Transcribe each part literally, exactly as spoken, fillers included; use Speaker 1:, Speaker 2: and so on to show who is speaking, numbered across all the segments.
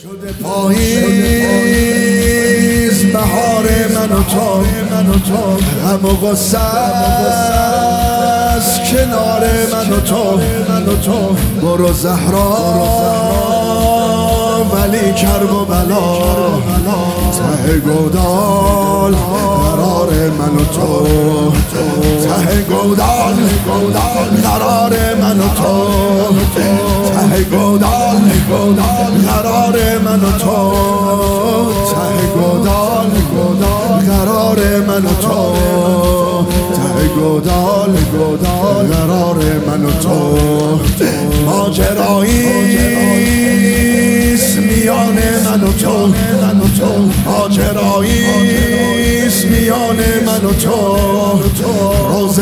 Speaker 1: شده پاییز بهار من و تو من و تو غم و غصه است کنار من و تو من و تو برو زهرا ولی کرب و بلا ته گودال قرار من و تو ته گودال قرار من و تو ته گودال قرار من و تو ته گودال قرار من و تو ته گودال قرار من و تو ماجرایی میان من و تو ماجرایی میان من و تو روز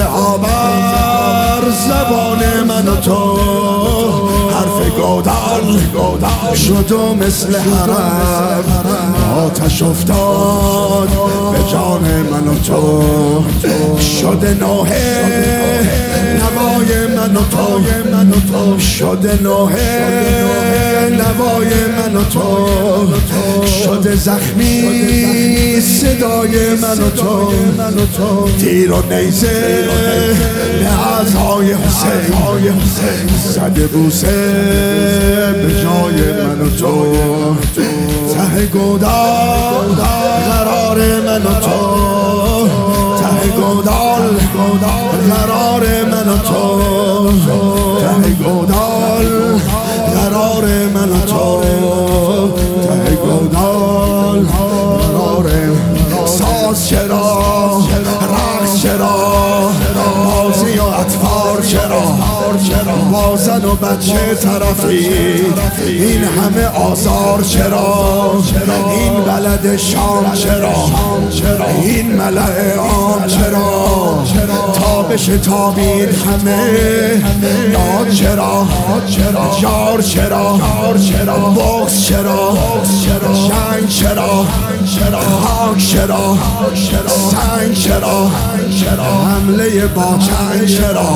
Speaker 1: آبر زبان من و تو حرف گودال شد و مثل حرم آتش افتاد به جان من و تو شد نوحه نوای من و تو شد نوحه نوای من و تو شده زخمی صدای من و تو تیر و نیزه به اعضای حسین زده بوسه به جای من و تو ته گودال قرار من و تو ته گودال قرار من و تو ته گودال قرار من و تو ته گودال قرار ساز چرا رقص چرا بازی و اطفال چرا با زن و بچه طرفی این همه آزار چرا این بلد شام چرا این ملأ عام چرا تابش تابین همه یاد چرا جار چرا بغض چرا جنگ چرا خاک چرا سنگ چرا حمله با چنگ چرا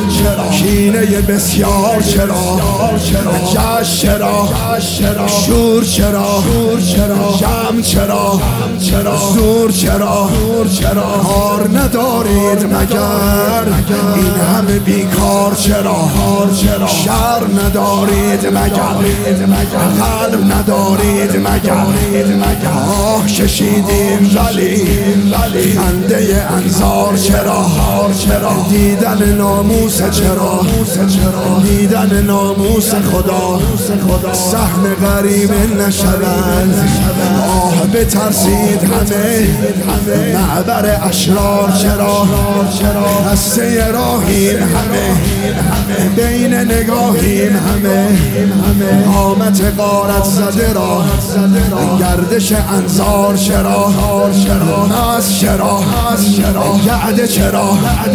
Speaker 1: کینه بسیار چرا جشن چرا شور چرا جمع چرا زور چرا کار ندارید مگر این همه بیکار چرا شر ندارید مگر قلب ندارید مگر آه کشیدیم ولی خنده انظار چرا دیدن ناموس چرا دیدن ناموس خدا سهم غریب نشوند آه بترسید همه معبر اشرار چرا خسته راهیم همه بین نگاهیم همه قامت غارت زده را گردش انظار چرا ناز چرا گعده چرا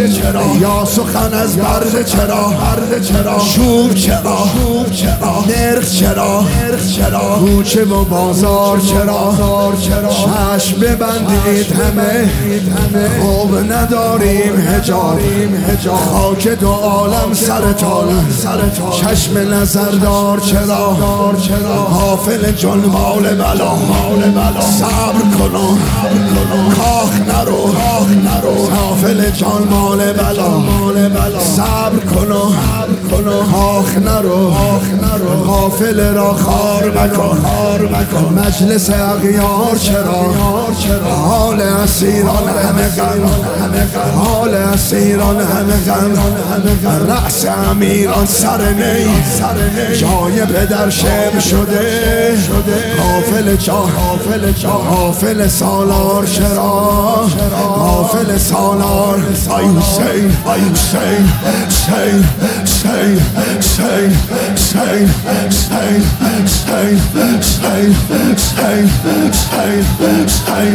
Speaker 1: یا سخن از برد چرا شوب چرا نرخ چرا کوچه و بازار چرا چشم ببندید همه خوب نداریم حجاب خاک دو عالم سرتان چشم نظردار چرا غافل جنبال بلا صبر کنو کاخ نرو غافل جنبال بلا صبر کنو کاخ نرو غافل را خار مکن مجلس اغیار چرا حال اسیران همه غم حال اسیران همه غم رأس امیران سر نی جای پدر شم شده غافل جا غافل سالار چرا غافل سالار ای حسین ای حسین حسین حسین حسین حسین حسین حسین حسین حسین حسین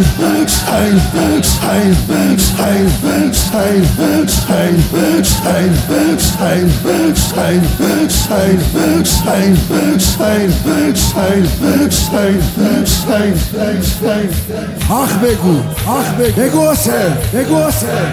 Speaker 1: آخ بگو آخ بگو بگو حسین بگو حسین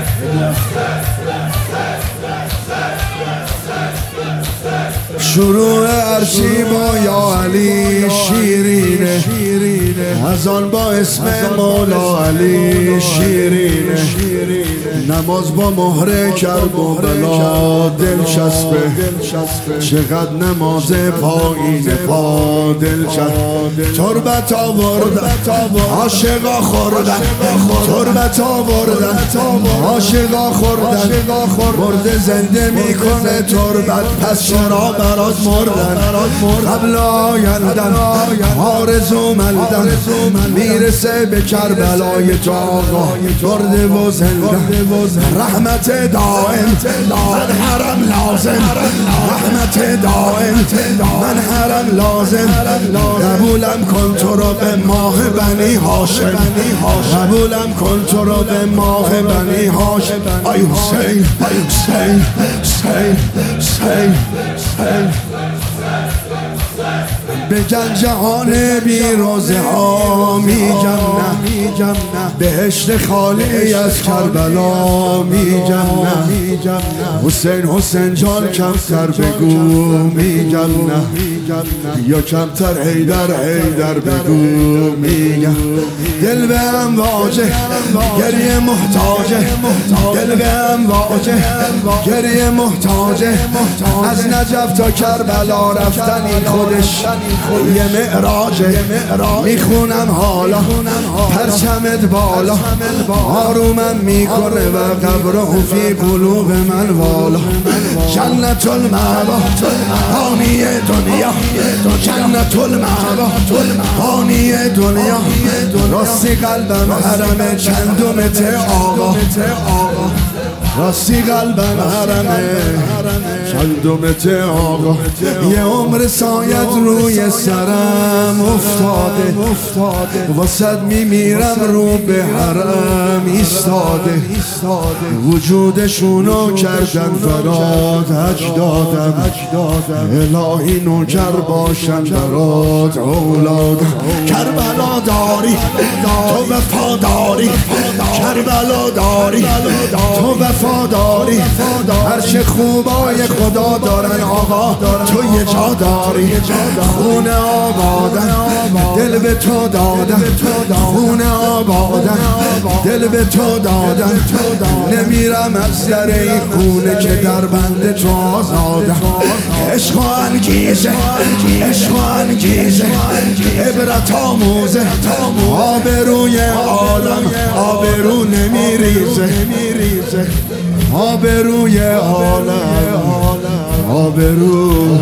Speaker 1: شروع عرشی با یا علی شیرین شیرینه از آن با اسم مولا علی شیرینه نماز با مهر کربلا دلچسبه چقدر نماز پایین پا دلچسبه تربت آوردن عاشقا خوردن تربت آوردن عاشقا خوردن مرده زنده میکنه تربت پس چرا برات مردن قبل آیندن آرزومندن میرسه به کربلای تو آقا مرده و زنده رحمت دائم من حرم لازم رحمت دائم من حرم لازم قبولم کن تو رو به ماه بنی هاشم قبولم کن تو رو به ماه بنی هاشم ای حسین ای حسین حسین حسین حسین بگن جهان بی روزه ها میگم نه بهشت خالی از کربلا میگم نه حسین حسین جان کمتر بگو میگم نه یا کمتر حیدر حیدر بگو میگم دل به هم واجه گریه محتاجه دل به هم واجه گریه محتاجه از نجف تا کربلا رفتن این خودش یه معراجه میخونم حالا پرچمت بالا آرومم میکنه و قبره فی قلوب من والا جنت المأوا هانی دنیا جنت المأوا هانی دنیا راستی قلبم حرم چندمت آقا راستی قلبم حرمه چندمت آقا یه عمر سایت روی سرم افتاده واسد میمیرم رو به حرم ایستاده وجودشونو کردن فراد اجدادم الهی نوکر باشم برات اولادم کربلا داری تو وفاداری کربلا داری تو وفاداری هرچه خوبای خدا دارن آقا تو یه جا داری خونه آبادن دل به تو دادن خونه آبادن دل به تو دادن نمیرم از در این خونه که در بند تو آزادن عشق و انگیزه عشق و انگیزه عبرت آموزه آبروی عالم آبرو نمیریزه آبروی عالم آبرو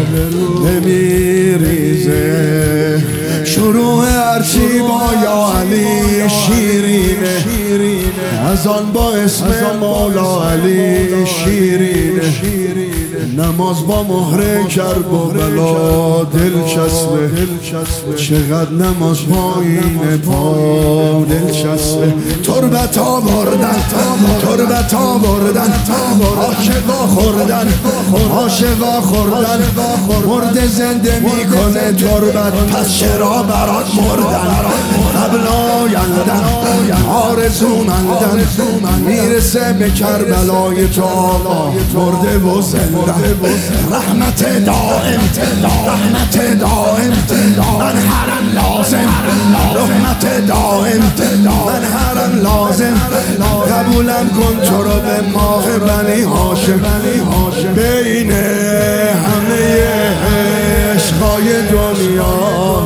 Speaker 1: نمیریزه شروع هرچی با یا علی شیرینه از آن با اسم مولا علی شیرینه نماز با مهر کرب و بلا دلچسبه چقدر نماز پایین پا دلچسبه تربت آوردن تربت آوردن عاشقا خوردن عاشقا خوردن مرده زنده میکنه تربت پس چرا برات مردن قبل آیندن آرزومندن میرسه به کربلای تو آقا مرده و زنده رحمت دائم رحمت دائم من حرم لازم رحمت دائم من حرم لازم قبولم کن تو رو به ماه بنی هاشم بین همه عشقای دنیا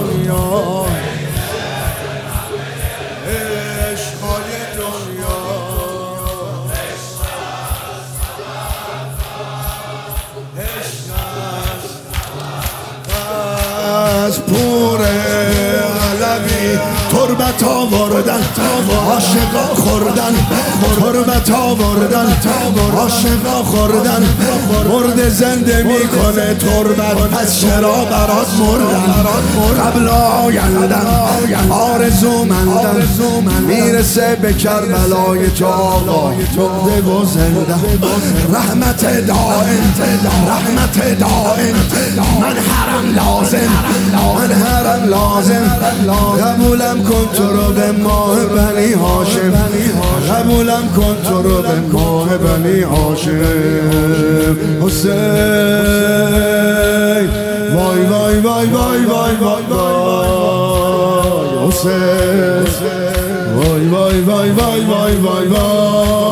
Speaker 1: از پور علوی تربت آوردن عاشقا خوردن تربت آوردن عاشقا خوردن مرده زنده میکنه تربت پس چرا برات مردن قبل آیندن آرزومندن میرسه به کربلای تو آقا مرده و زنده رحمت دائم رحمت دائم من حرم لازم من حرم لازم قبولم کن تو رو به ماه بنی هاشم قبولم کن تو رو به ماه بنی هاشم حسین وای وای وای وای وای وای واسه وای وای وای وای وای وای وای